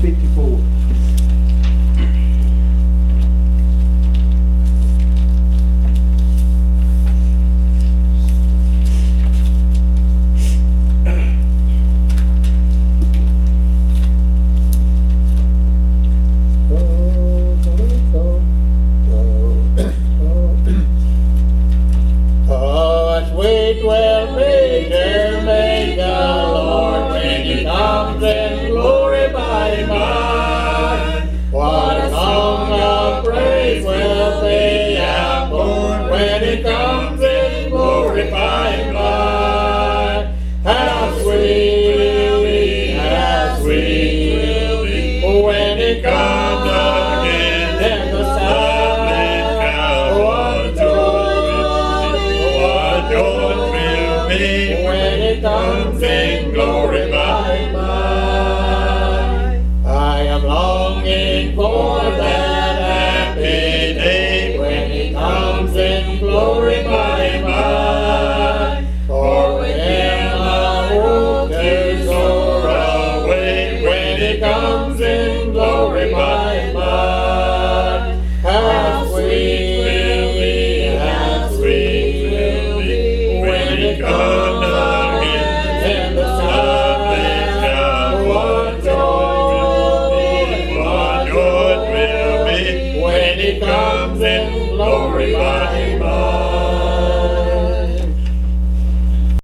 54. Oh, sweet will be to meet the Lord when He comes in glory by and by. What a song of praise will be outpoured when He comes in glory by and by. How sweet will be, how sweet will be when He comes again in the sky. What joy will be when He comes in glory by and by. I am longing for that happy day when He comes in glory by and by. For with Him I hope to soar away when He comes in glory by and by. How sweet will be, how sweet will be when He comes again in the starlit sky. What joy will be when He comes in glory by and by.